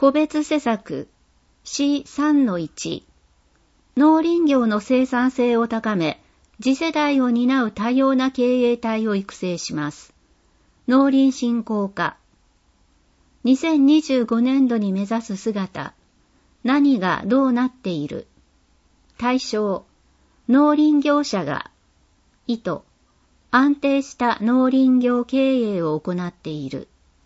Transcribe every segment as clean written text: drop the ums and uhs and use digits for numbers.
個別施策 C3-1 農林業の生産性を高め、次世代を担う多様な経営体を育成します。農林振興化。2025年度に目指す姿。何がどうなっている。対象。農林業者が。意図。安定した農林業経営を行っている。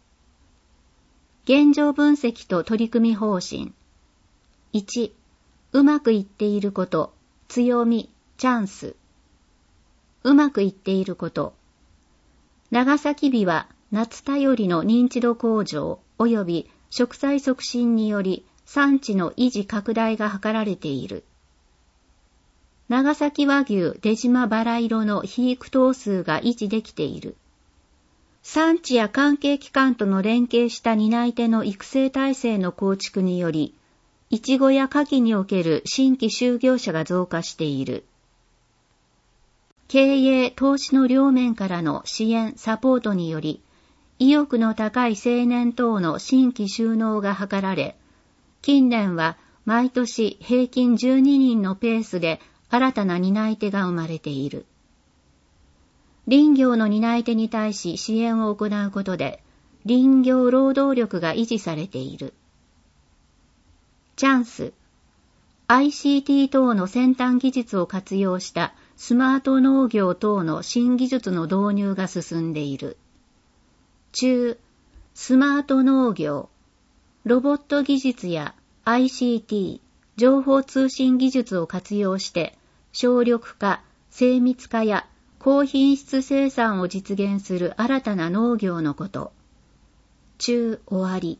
現状分析と取り組み方針。1、うまくいっていること、強み、チャンス。うまくいっていること。長崎ビワ夏頼りの認知度向上及び植栽促進により産地の維持拡大が図られている。長崎和牛出島バラ色の肥育頭数が維持できている。産地や関係機関との連携した担い手の育成体制の構築により、いちごや牡蠣における新規就業者が増加している。経営・投資の両面からの支援・サポートにより、意欲の高い青年等の新規就農が図られ、近年は毎年平均12人のペースで新たな担い手が生まれている。林業の担い手に対し支援を行うことで、林業労働力が維持されている。チャンス。ICT 等の先端技術を活用したスマート農業等の新技術の導入が進んでいる。中、スマート農業。ロボット技術や ICT、情報通信技術を活用して、省力化、精密化や高品質生産を実現する新たな農業のこと。中終わり。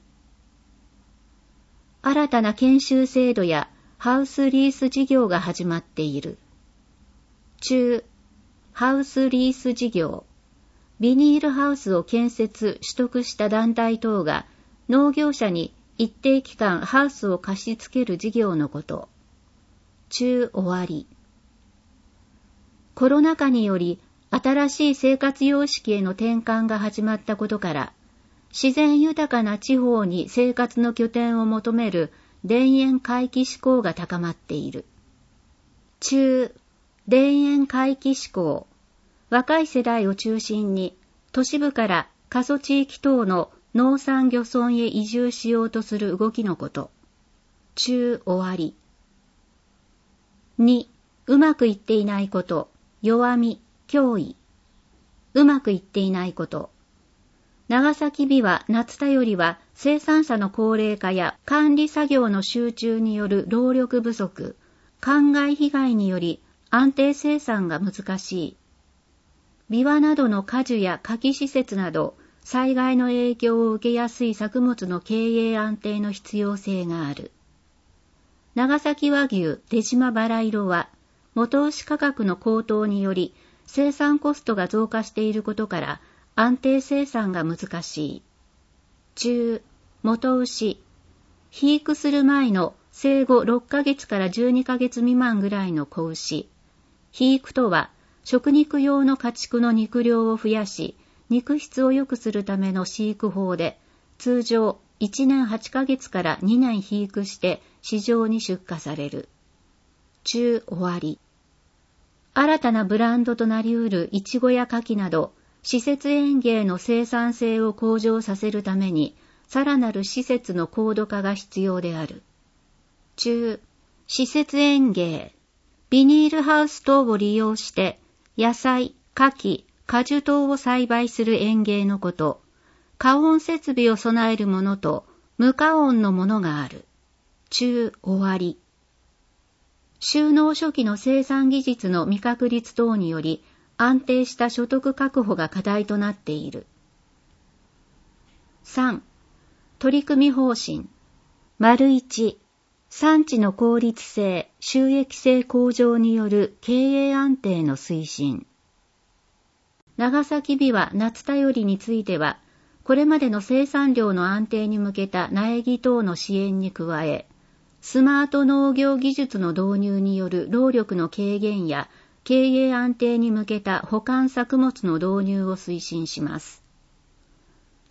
新たな研修制度やハウスリース事業が始まっている。中、ハウスリース事業。ビニールハウスを建設・取得した団体等が農業者に一定期間ハウスを貸し付ける事業のこと。中終わり。コロナ禍により新しい生活様式への転換が始まったことから、自然豊かな地方に生活の拠点を求める田園回帰志向が高まっている。中、田園回帰志向。若い世代を中心に都市部から過疎地域等の農産漁村へ移住しようとする動きのこと。中終わり。2、うまくいっていないこと、弱み、脅威。うまくいっていないこと。長崎ビワ夏頼りは生産者の高齢化や管理作業の集中による労力不足、干害被害により安定生産が難しい。ビワなどの果樹や果樹施設など災害の影響を受けやすい作物の経営安定の必要性がある。長崎和牛出島バラ色は元牛価格の高騰により生産コストが増加していることから安定生産が難しい。中、元牛。肥育する前の生後6ヶ月から12ヶ月未満ぐらいの子牛。肥育とは食肉用の家畜の肉量を増やし、肉質を良くするための飼育法で、通常1年8ヶ月から2年肥育して市場に出荷される。中終わり。新たなブランドとなりうるイチゴや牡蠣など、施設園芸の生産性を向上させるために、さらなる施設の高度化が必要である。中、施設園芸。ビニールハウス等を利用して、野菜、牡蠣、果樹等を栽培する園芸のこと。加温設備を備えるものと、無加温のものがある。中終わり。就農初期の生産技術の未確立等により、安定した所得確保が課題となっている。3. 取り組み方針。1. 産地の効率性、収益性向上による経営安定の推進。長崎ビワ夏頼りについては、これまでの生産量の安定に向けた苗木等の支援に加え、スマート農業技術の導入による労力の軽減や経営安定に向けた保管作物の導入を推進します。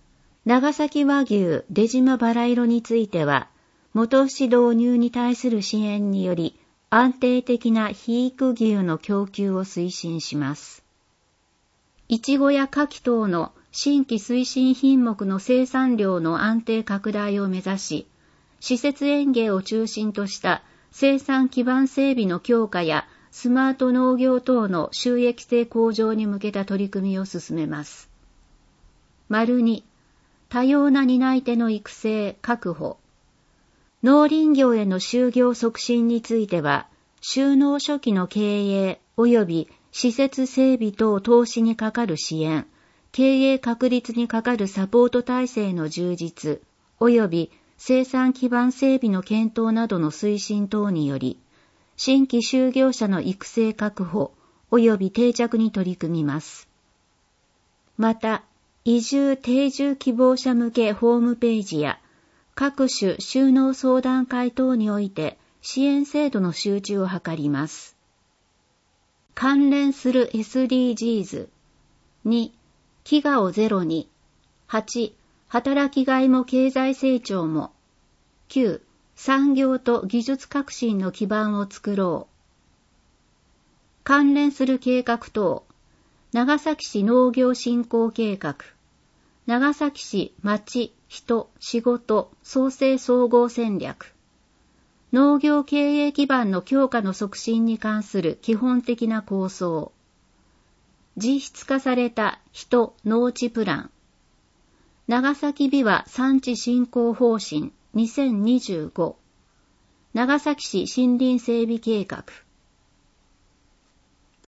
長崎和牛出島バラ色については、元牛導入に対する支援により、安定的な肥育牛の供給を推進します。いちごや牡蠣等の新規推進品目の生産量の安定拡大を目指し、施設園芸を中心とした生産基盤整備の強化やスマート農業等の収益性向上に向けた取り組みを進めます。2、多様な担い手の育成・確保。農林業への就業促進については、就農初期の経営及び施設整備等投資にかかる支援、経営確立にかかるサポート体制の充実、及び生産基盤整備の検討などの推進等により、新規就業者の育成確保及び定着に取り組みます。また、移住定住希望者向けホームページや各種就農相談会等において支援制度の周知を図ります。関連する SDGs。2、飢餓をゼロに。8、働きがいも経済成長も。9、産業と技術革新の基盤を作ろう。関連する計画等。長崎市農業振興計画。長崎市町、人、仕事、創生総合戦略。農業経営基盤の強化の促進に関する基本的な構想。実質化された人・農地プラン。長崎ビワ産地振興方針2025。長崎市森林整備計画。